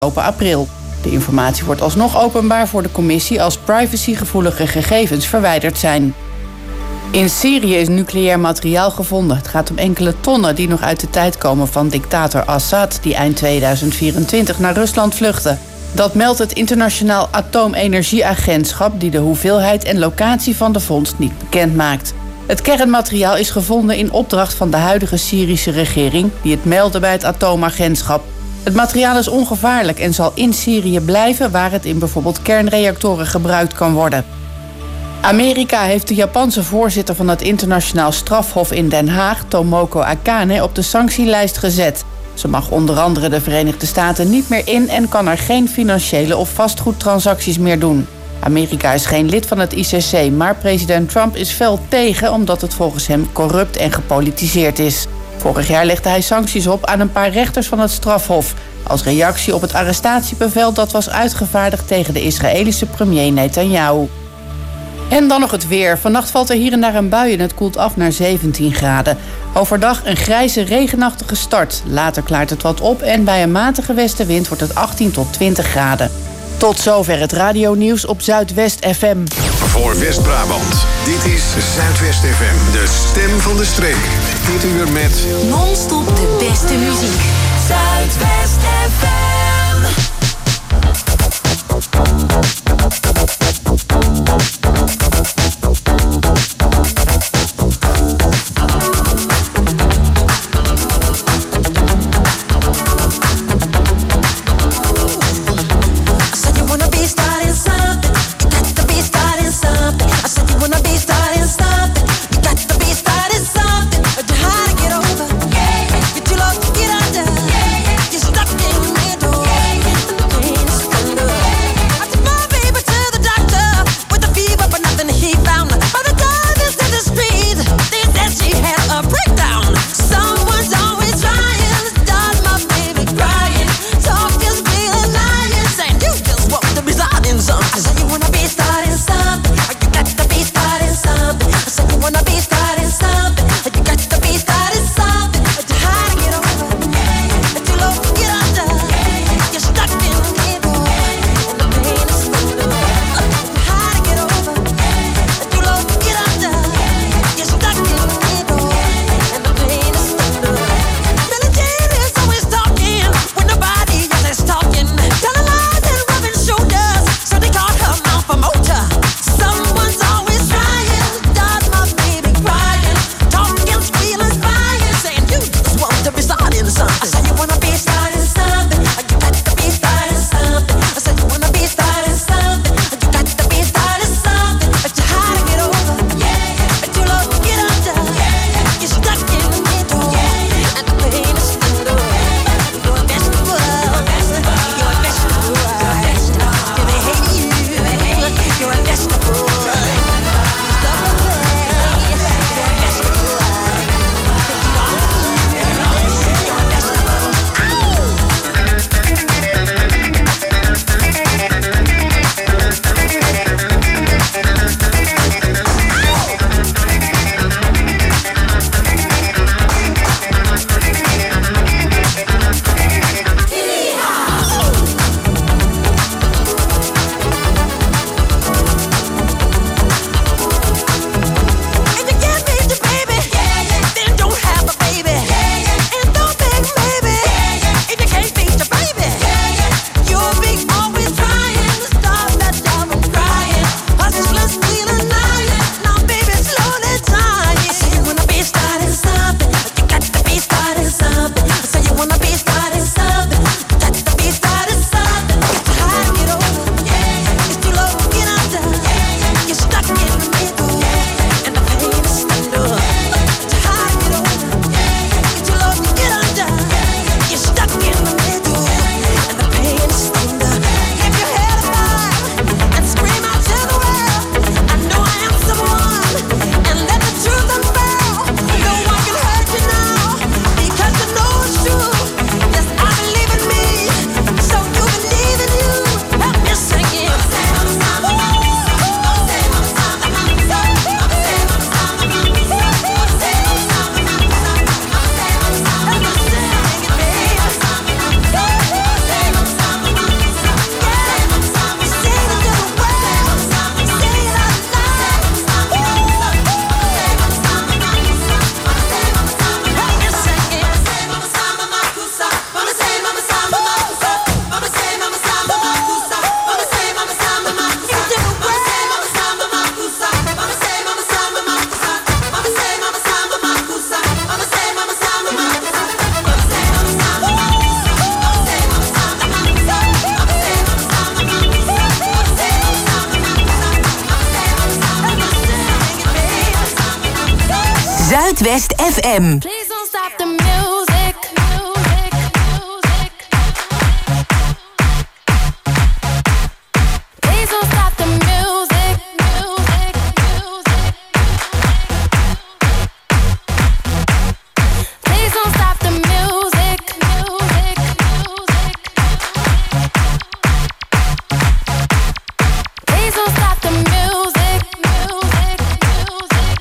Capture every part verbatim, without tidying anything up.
afgelopen april. De informatie wordt alsnog openbaar voor de commissie als privacygevoelige gegevens verwijderd zijn. In Syrië is nucleair materiaal gevonden. Het gaat om enkele tonnen die nog uit de tijd komen van dictator Assad, die eind tweeduizend vierentwintig naar Rusland vluchtte. Dat meldt het Internationaal Atoomenergieagentschap, die de hoeveelheid en locatie van de vondst niet bekend maakt. Het kernmateriaal is gevonden in opdracht van de huidige Syrische regering, die het meldde bij het atoomagentschap. Het materiaal is ongevaarlijk en zal in Syrië blijven, waar het in bijvoorbeeld kernreactoren gebruikt kan worden. Amerika heeft de Japanse voorzitter van het internationaal strafhof in Den Haag, Tomoko Akane, op de sanctielijst gezet. Ze mag onder andere de Verenigde Staten niet meer in en kan er geen financiële of vastgoedtransacties meer doen. Amerika is geen lid van het I C C, maar president Trump is fel tegen omdat het volgens hem corrupt en gepolitiseerd is. Vorig jaar legde hij sancties op aan een paar rechters van het strafhof, als reactie op het arrestatiebevel dat was uitgevaardigd tegen de Israëlische premier Netanyahu. En dan nog het weer. Vannacht valt er hier en daar een bui en het koelt af naar zeventien graden. Overdag een grijze, regenachtige start. Later klaart het wat op en bij een matige westenwind wordt het achttien tot twintig graden. Tot zover het radionieuws op Zuidwest F M. Voor West-Brabant, dit is Zuidwest F M, de stem van de streek. Dit uur met non-stop de beste muziek. Zuidwest F M. Get over, yeah, get your love to get under, yeah, you're stuck in the middle. Zuidwest F M. Please don't stop the music. Music, music. Please don't stop the music. Music, music. Please don't stop the music. Music, music. Please don't stop the music. Music, music.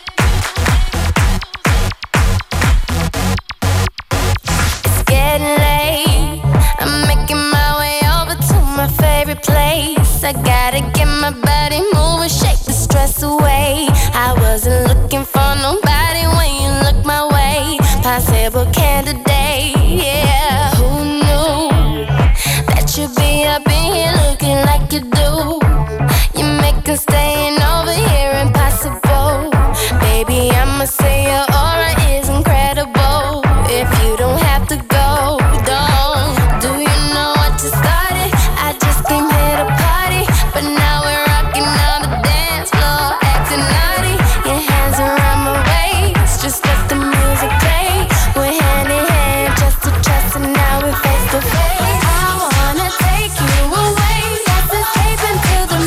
It's getting late. I'm making my way over to my favorite place. I gotta get my body moving, shake the stress away. I wasn't looking for nobody when you look my way. Possible candidate, yeah. Who knew that you'd be up in here looking like you do? You're making staying over here impossible. Baby, I'ma say your aura is incredible. If you don't have to go, don't. Do you know what you started? I just came here to party, but now we're rocking on the dance floor, acting naughty. Your hands around my waist, just let the music play. We're hand in hand, just to trust, and now we're face to face. I wanna take you away, let's escape into the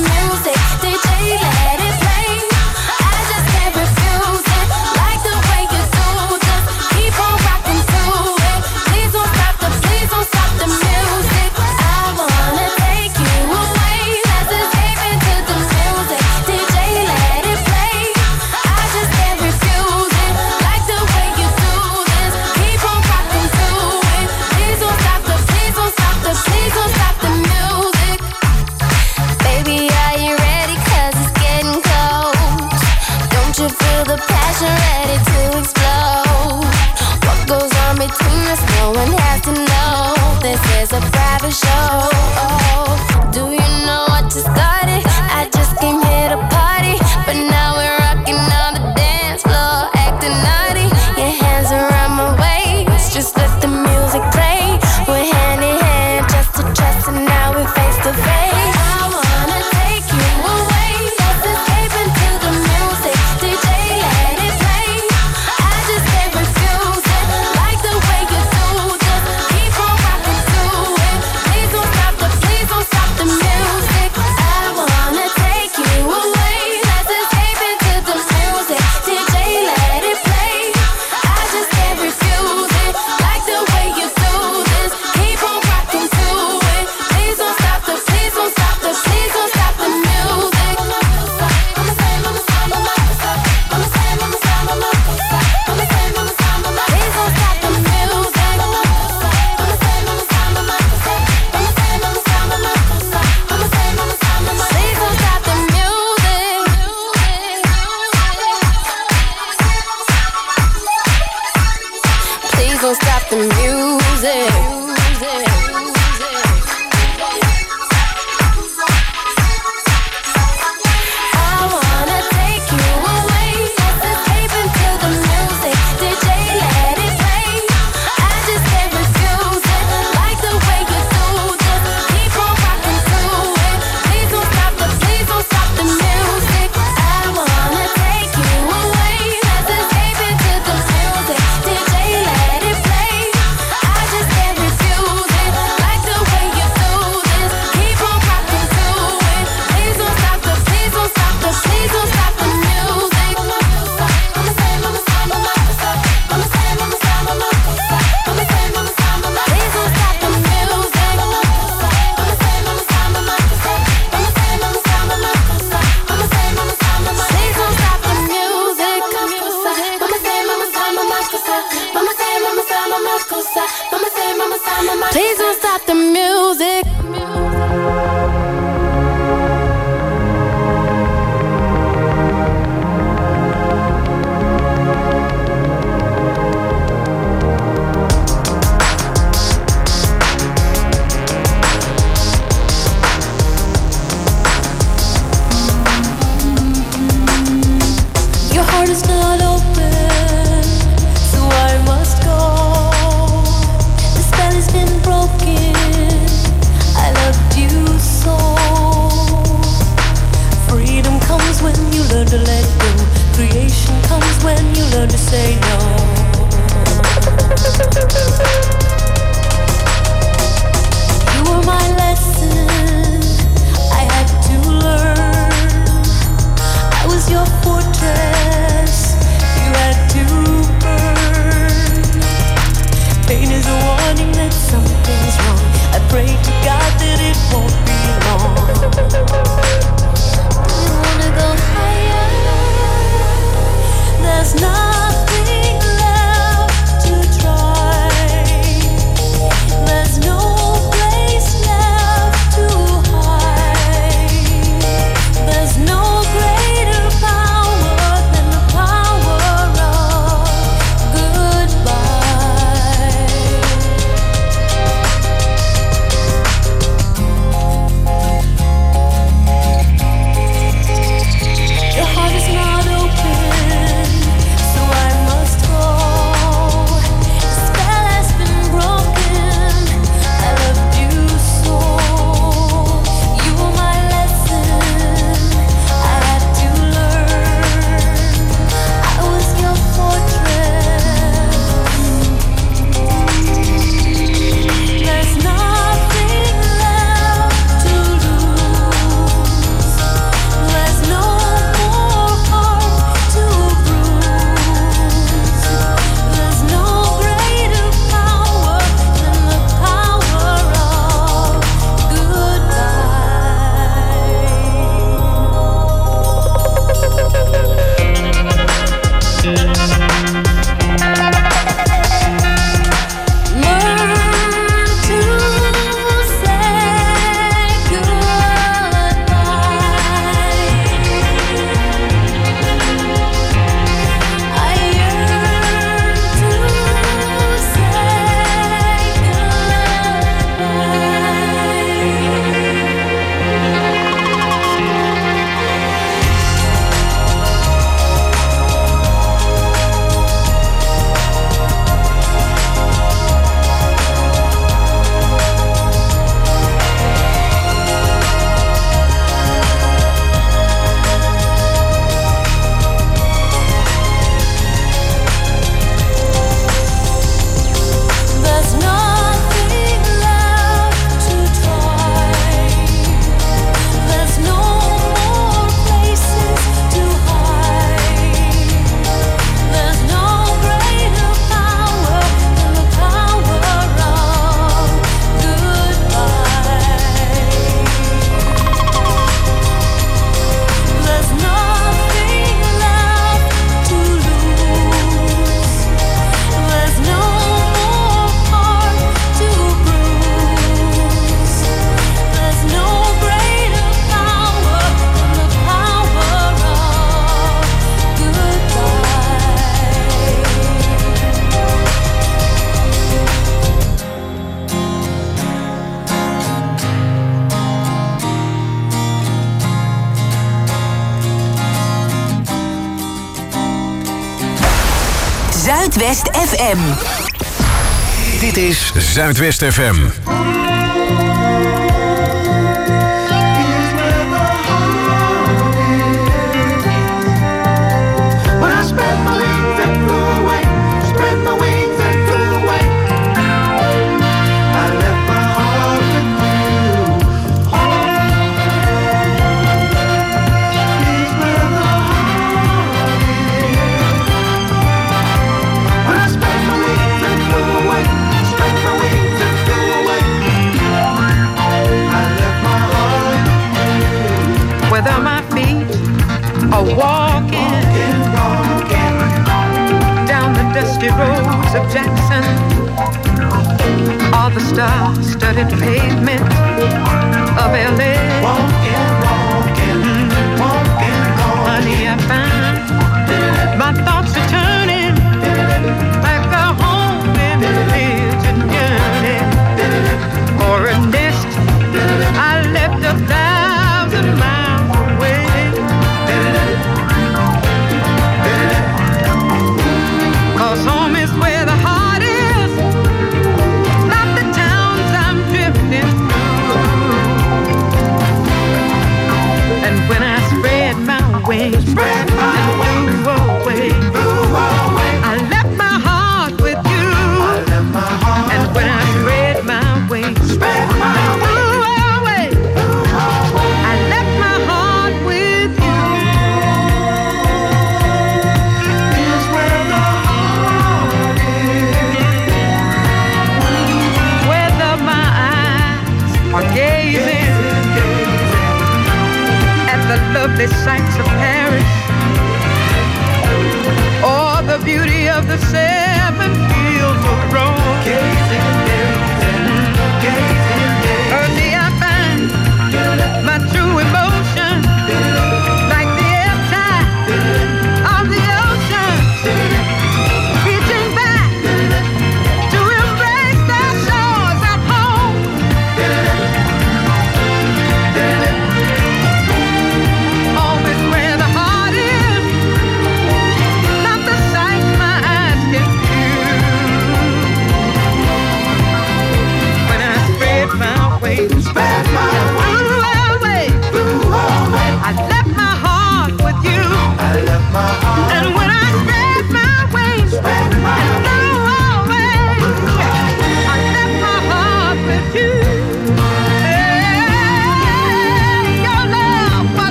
Zuidwest F M. Dit is Zuidwest F M. Whether my feet are walking, walking, walking down the dusty roads of Jackson, or the star-studded pavement of L A. Walking, walking, walking, honey, I find my thoughts are turning back to home in religion yearning for a nest I left a thousand miles. Cause home is where the heart is, not the towns I'm drifting through. And when I spread my wings, spread my and flew away, flew away, I left my heart with you. I left my heart and when I spread my wings, spread my and flew away, flew away, I left my heart with you. Here's where the heart is. Whether my eyes are gazing at the lovely sights of Paris, or the beauty of the seven fields of Rome, gazing, gazing, gazing, gazing. Early I find my true emotion, like the ebb tide of the ocean, reaching back to embrace the shores of home. Home is where the heart is, not the sights my eyes can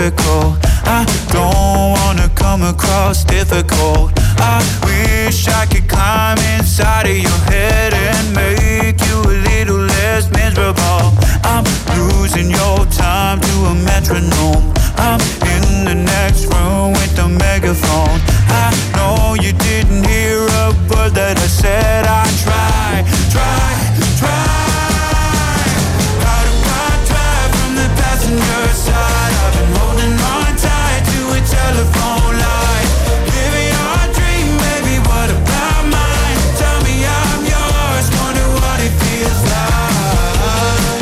typical. I don't wanna come across difficult. I wish I could climb inside of your head and make you a little less miserable. I'm losing your time to a metronome. I'm in the next room with the megaphone. I know you didn't hear a word that I said. I try, try, try. How do I drive from the passenger side? I've been holding on tight to a telephone line. Living our dream, baby, what about mine? Tell me I'm yours, wonder what it feels like.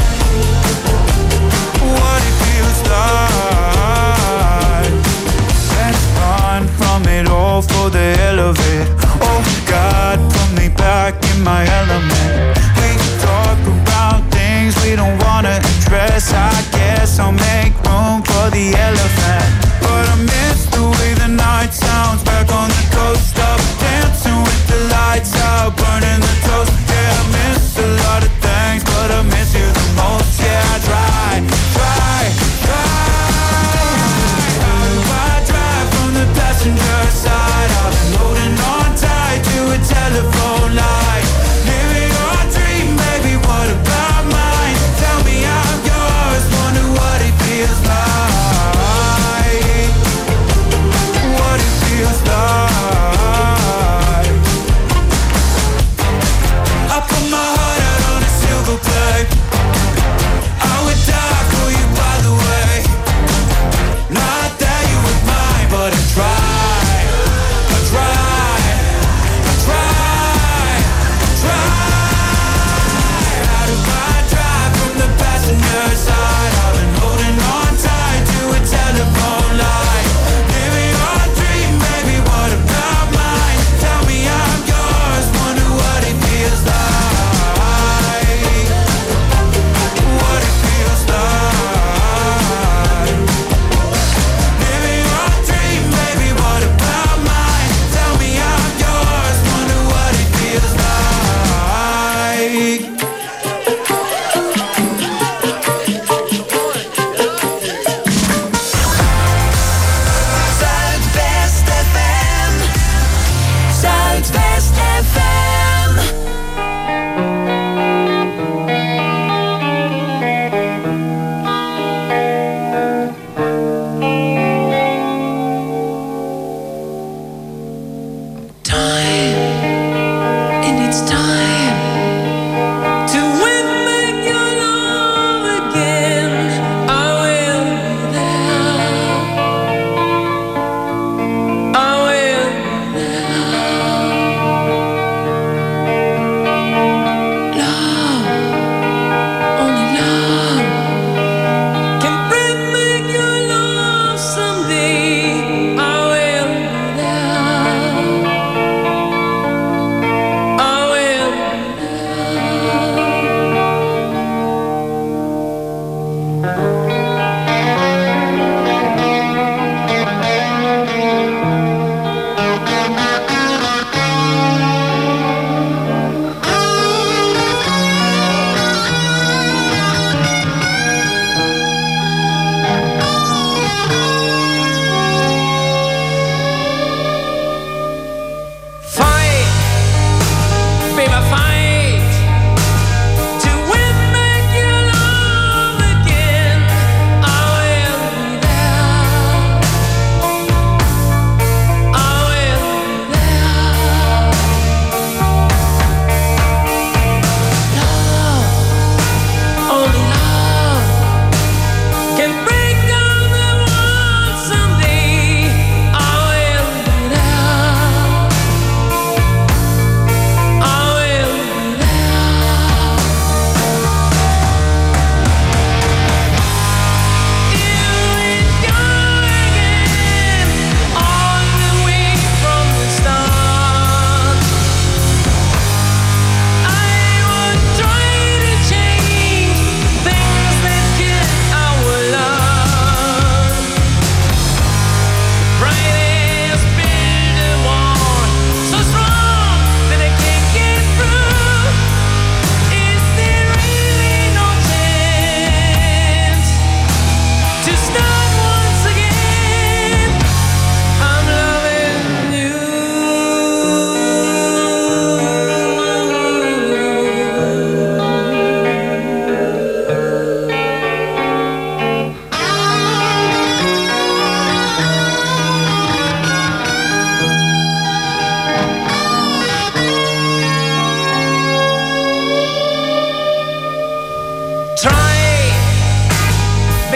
What it feels like. Let's run from it all for the hell of it. Oh God, put me back in my element. We talk about things we don't wanna address. I guess I'll make room for the elephant. But I miss the way the night sounds back on the coast. Up dancing with the lights out, burning the toast. Yeah, I miss a lot of things, but I miss you the most. Yeah, I try, try, try. How do I drive from the passenger side? I've been holding on tight to a telephone line. Living our dream, baby, what about mine? Tell me I'm yours, wonder what it feels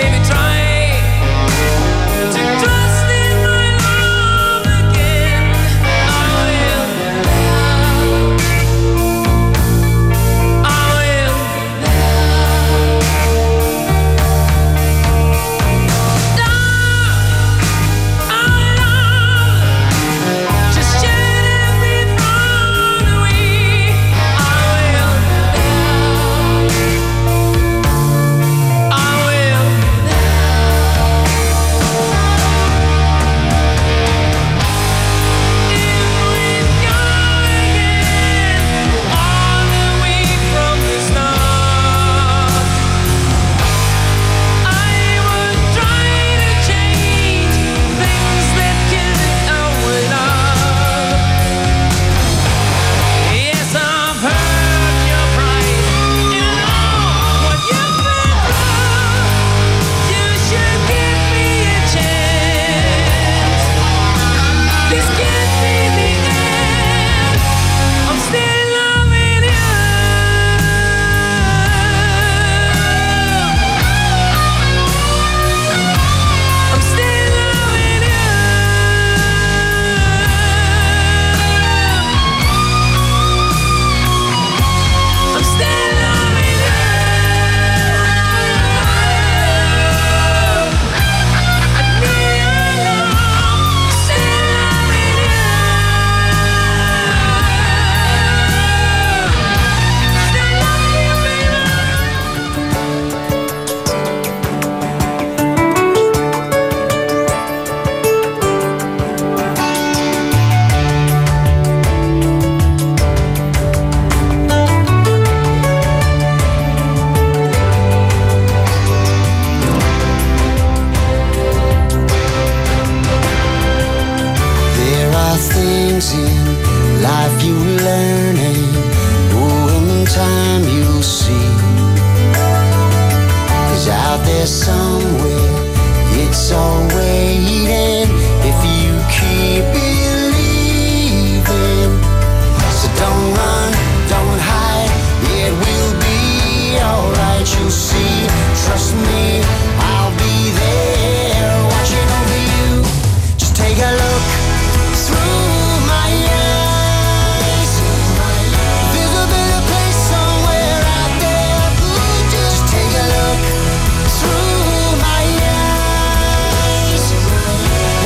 Take a look through my eyes.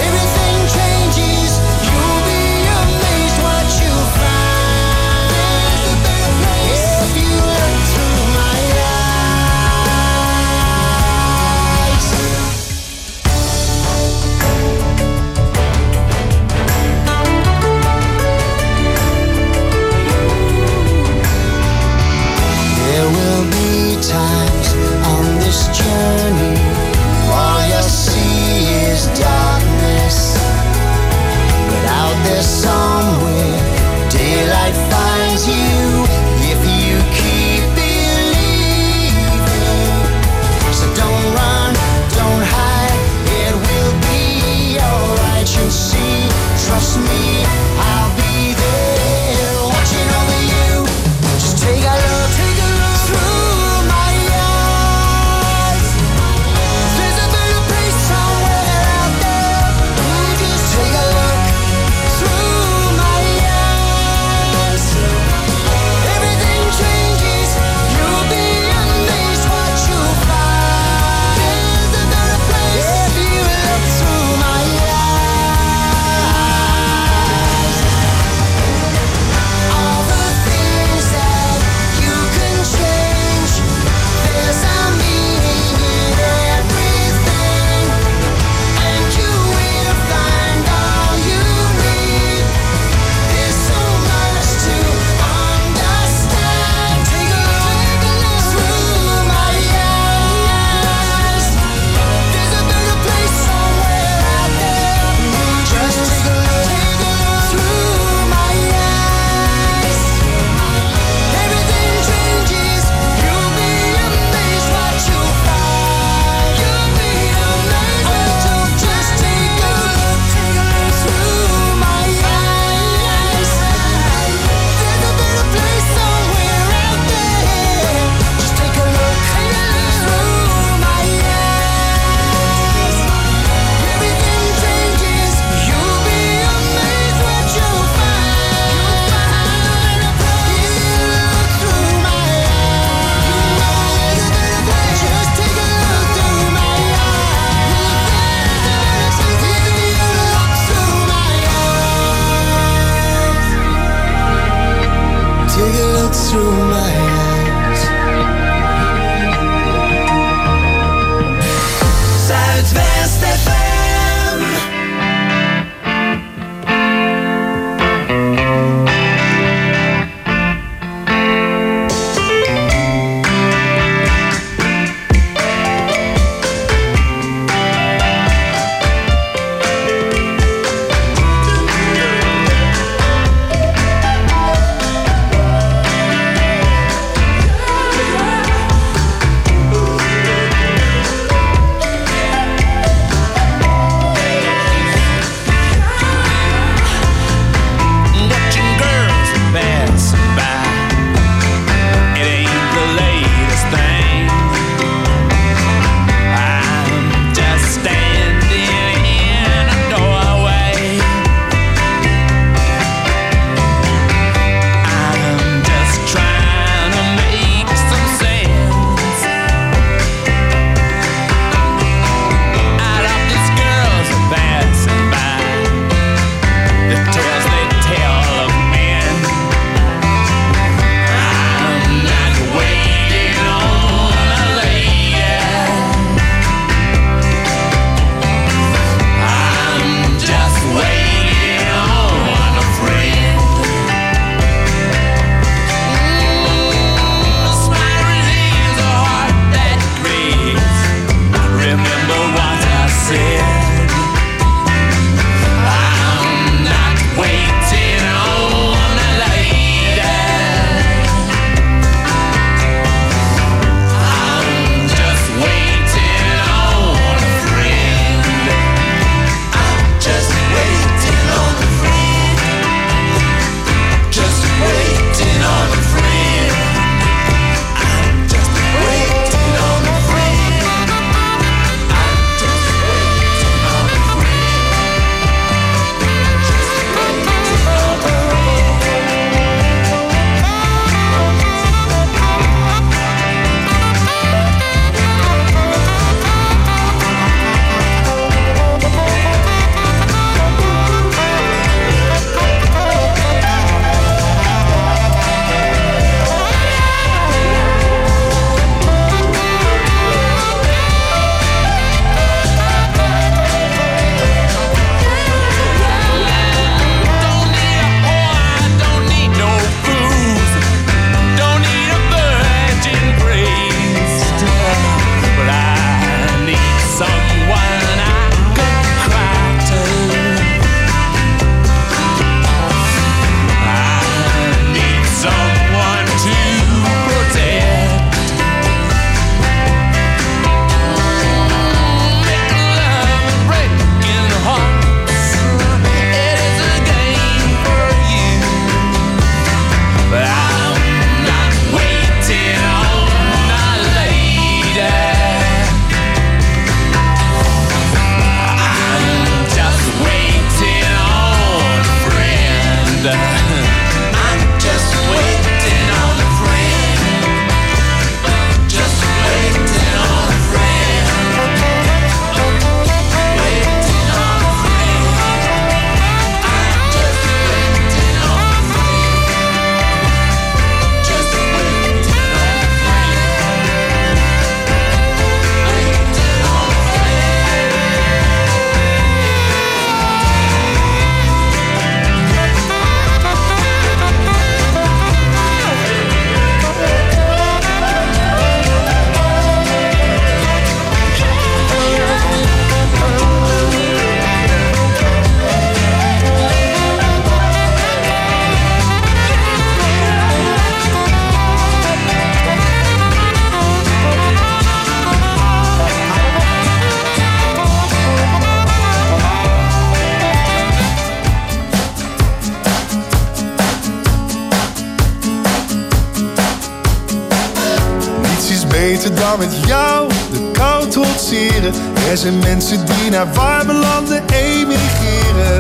moeten dan met jou de kou trotseren. Er zijn mensen die naar warme landen emigreren.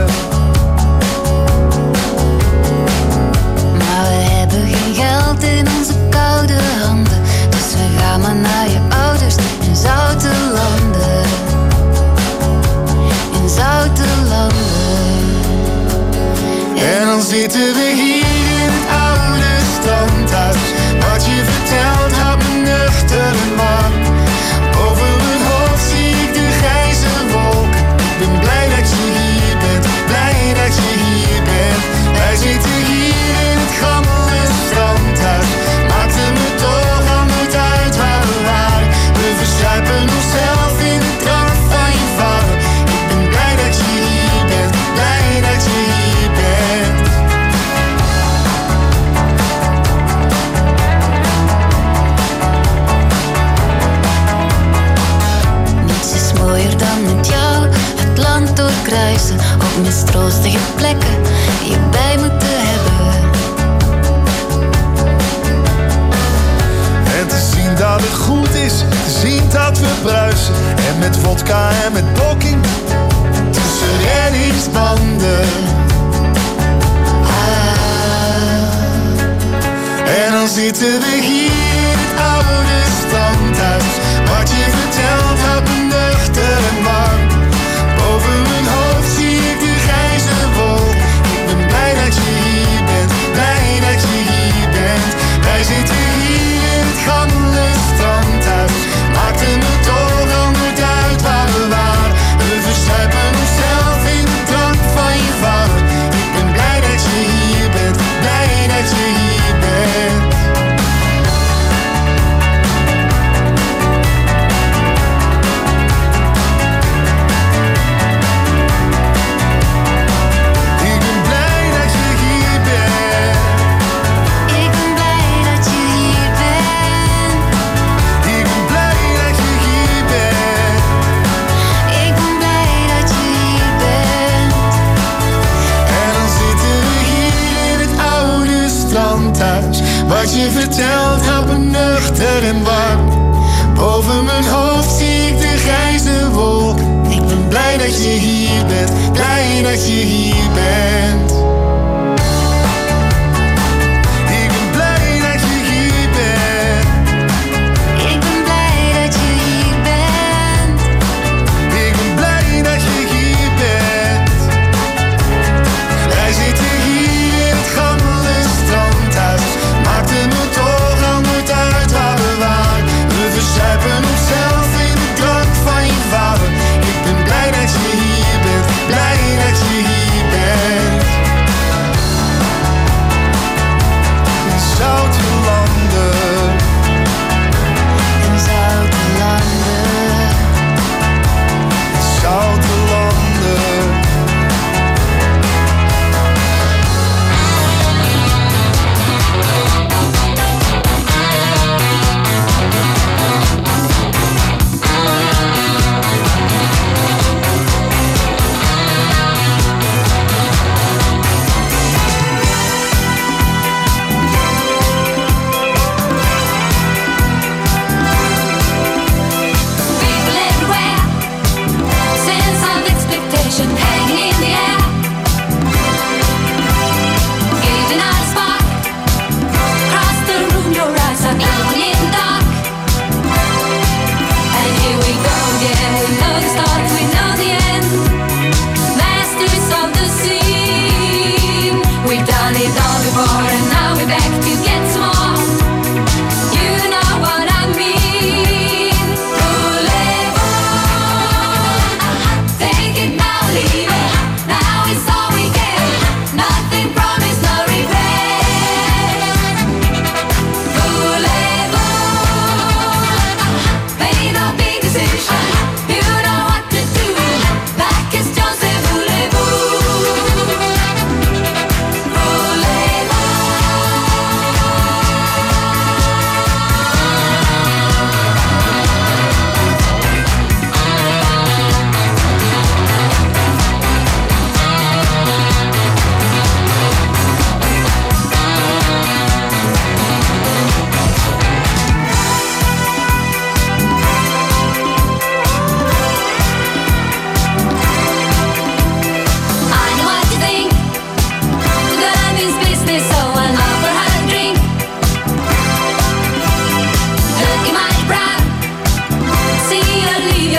Maar we hebben geen geld in onze koude handen, dus we gaan maar naar je ouders in zoute landen. In zoute landen. En dan zitten we hier in het oude standhuis. Wat je vertelt houdt me nuchter en warm. Over mijn hoofd zie ik de grijze wolk. Ik ben blij dat je hier bent, blij dat je hier bent. Wij zitten hier in het gammele strandhuis. Maakt het me toch al nooit uit waar we waren. We verzuipen onszelf in de drank van je vader. Ik ben blij dat je hier bent, blij dat je hier bent. Niets is mooier dan met jou het land doorkruisen, op mistroostige plekken je bij moeten hebben. En te zien dat het goed is, te zien dat we bruisen. En met vodka en met blokking tussen reddingsbanden. Ah. En dan zitten we hier in het oude standhuis. Wat je vertelt houdt me nuchter en warm. Boven mijn hoofd zie ik de grijze wolk. Ik ben blij dat je hier bent, blij dat je hier bent. Wij zitten hier in het gammele strandhuis. Maakt het me toch al nooit uit waar we waren. We verzuipen onszelf in de drank van je vader. Ik ben blij dat je hier bent, blij dat je hier bent. Wat je vertelt houdt me nuchter en warm. Boven mijn hoofd zie ik de grijze wolk. Ik ben blij dat je hier bent, blij dat je hier bent. Ik ben blij dat je hier bent. Ik ben blij dat je hier bent. Ik ben blij dat je hier bent. Wij zitten hier in het gammele strandhuis. Maakt het me toch al nooit uit waar we waren. We verzuipen onszelf in de drank van je vader. Ik ben blij dat je hier bent, blij dat je hier bent.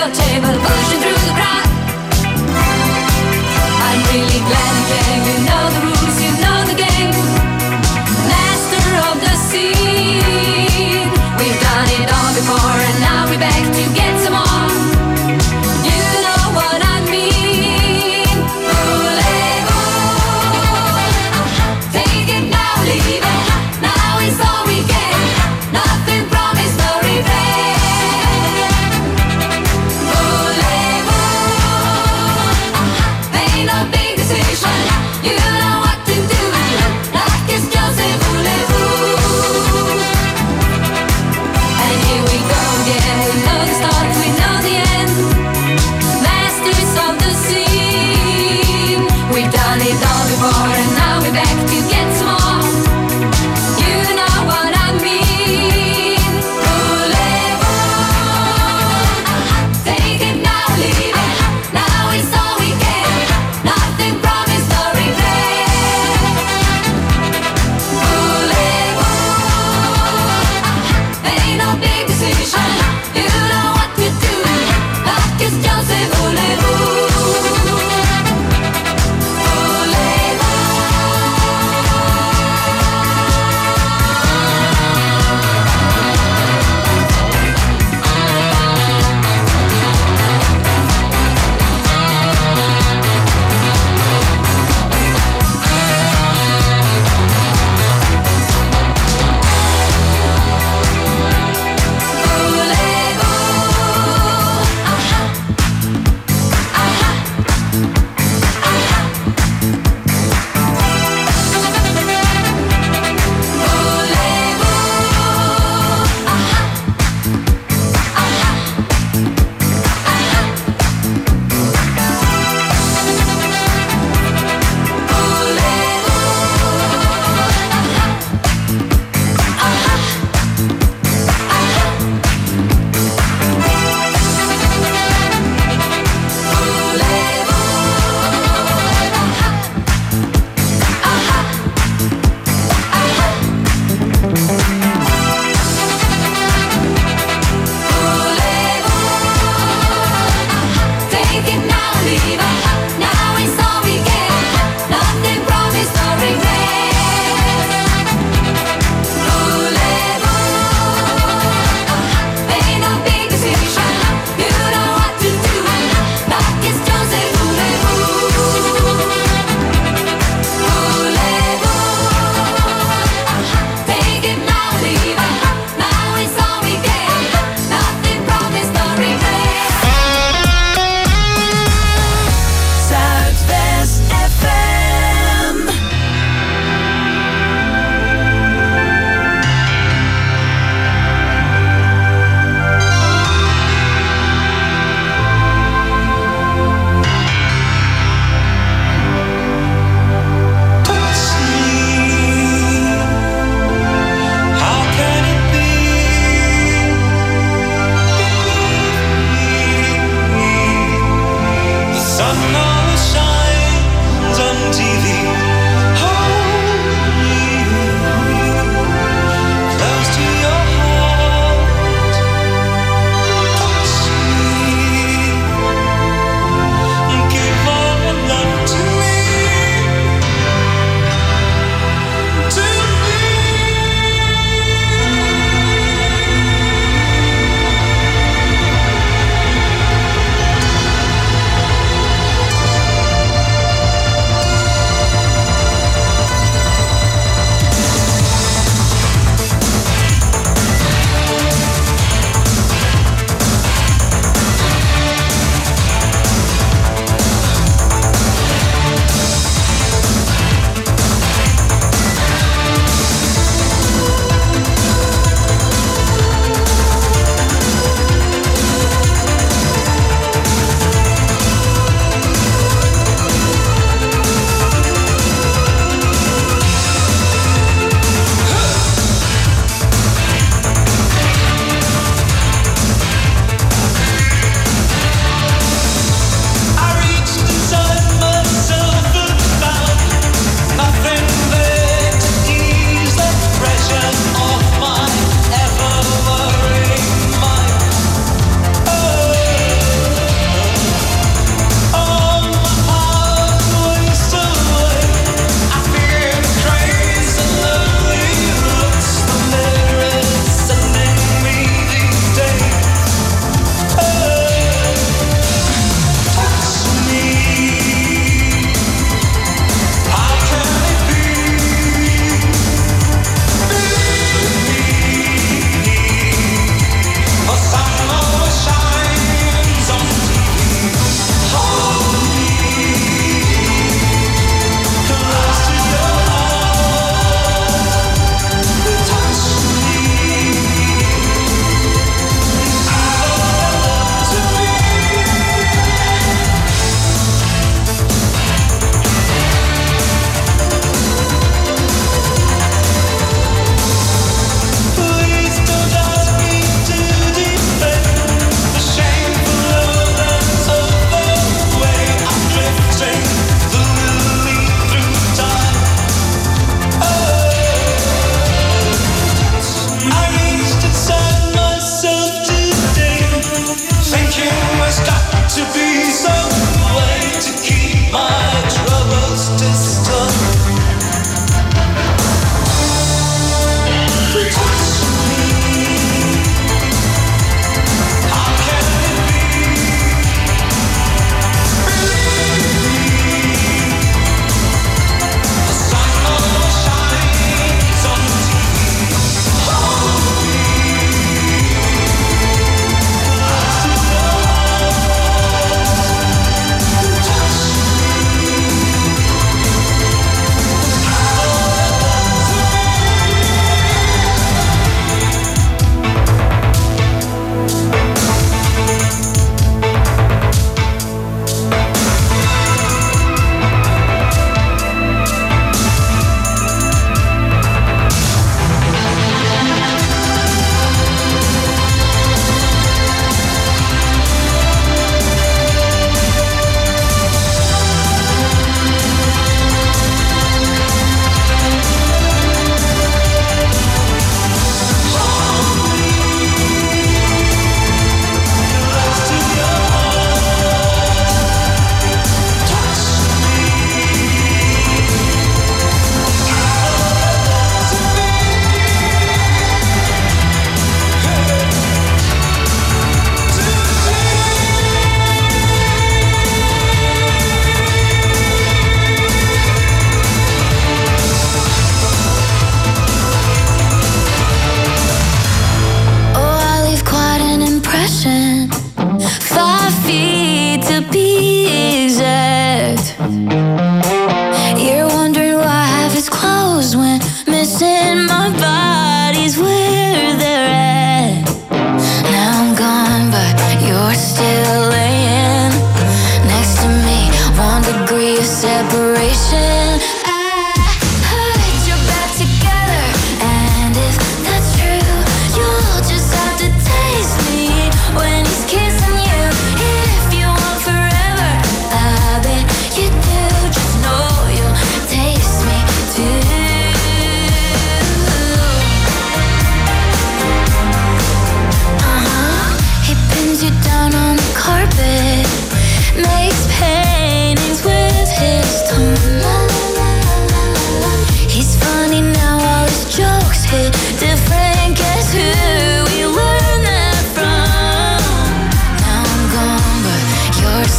your table, pushing through the crowd. I'm really glad you came. You know the rules, you know the game. Master of the scene. We've done it all before, and now we're back to get some more. You know what I mean. Voulez-vous? Take it now, leave it. Now is all we get. Nothing promised, no regret. Voulez-vous? Ain't no big decision. You know what to do. Like it's just a voulez-vous. And here we go again. We know the start.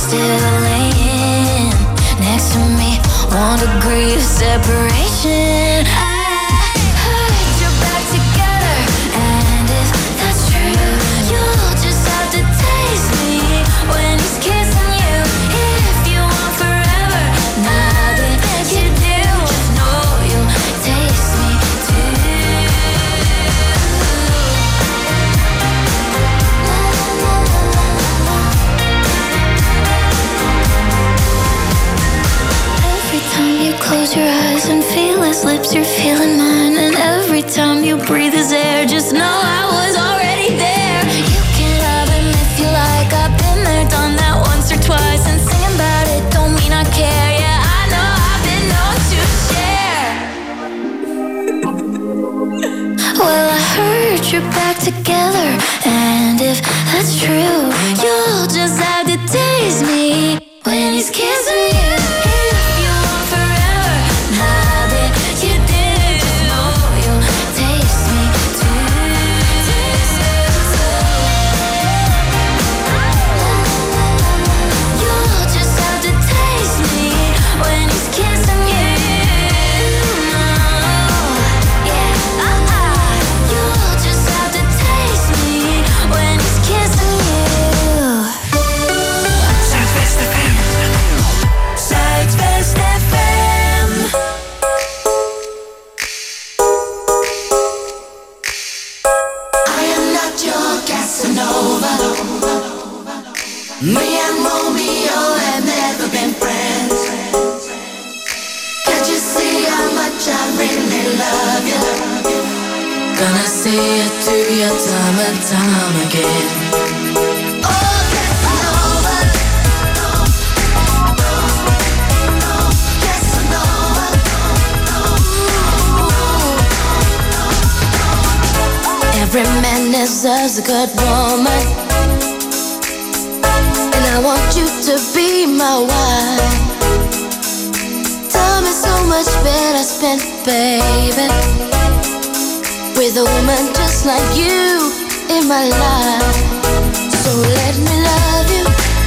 still laying next to me. One degree of separation. I heard you're back together, and if that's true, you'll just have to taste me when he's kissing you. If you want forever, now that you do, just know you'll taste me too. Every time you close your eyes and feel his lips, you're feeling mine. And every time you breathe his air, just know I was already there. You can love him if you like. I've been there, done that once or twice. And singing about it don't mean I care. Yeah, I know I've been known to share. Well, I heard you're back together, and if that's true, you'll just have to taste me when he's kissing you. If you want forever, now that you do, know you'll taste me too. You'll just have to taste me when he's kissing you. Yeah, uh-uh. You'll just have to taste me when he's kissing you. Zuidwest F M. Zuidwest F M. I am not your Casanova. Me and Romeo have never been friends. Can't you see how much I really love you? Gonna see it through your time and time again. Oh, Casanova. Casanova. Every man deserves a good woman, and I want you to be my wife. Time is so much better spent, baby, with a woman just like you in my life. So let me love you,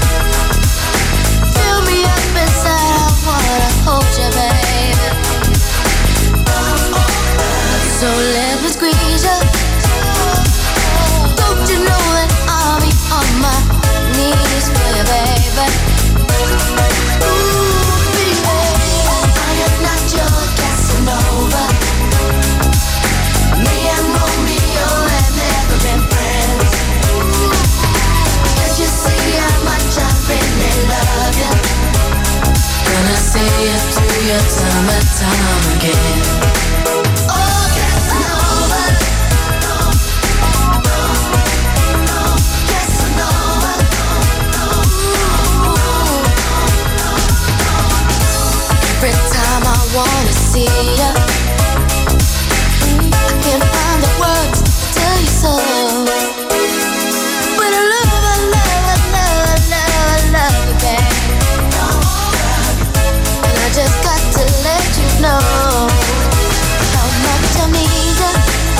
fill me up inside. I wanna hold you, baby. So let me squeeze you. Don't you know that I'll be on my knees for you, baby? Ooh, baby. I am not your Casanova. Me and Romeo have never been friends. Can't you see how much I really love you? Gonna see it through your time and time again. Oh, Casanova. Casanova. Every time I wanna see you, I can't find the words to tell you so. But I love, I love, I love, I love, I love you, babe. And I just got to let you know how much I need you.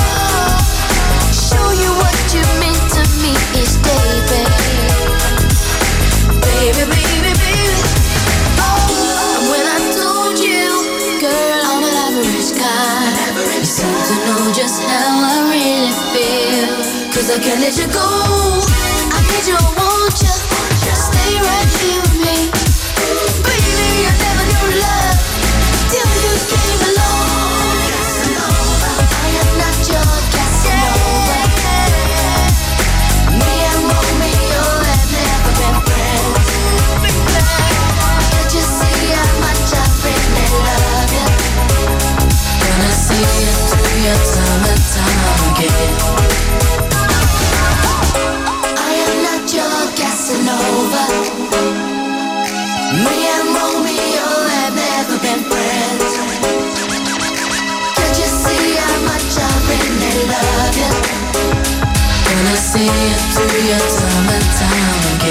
Show you what you mean to me each day, babe. Baby, baby, baby. And when I told you, girl, I'm an average guy, you seem to know just how I really feel. Cause I can't let you go. I need you, I want you. Stay right here with me. Baby, I never knew love till you came along. Casanova. I am not your Casanova. Me and Romeo have never been friends. Can't you see how much I really love you? Gonna see it through your time and time again. I am not your Casanova. Me and Romeo have never been friends. Can't you see how much I really love you? Gonna see it through your time and time again.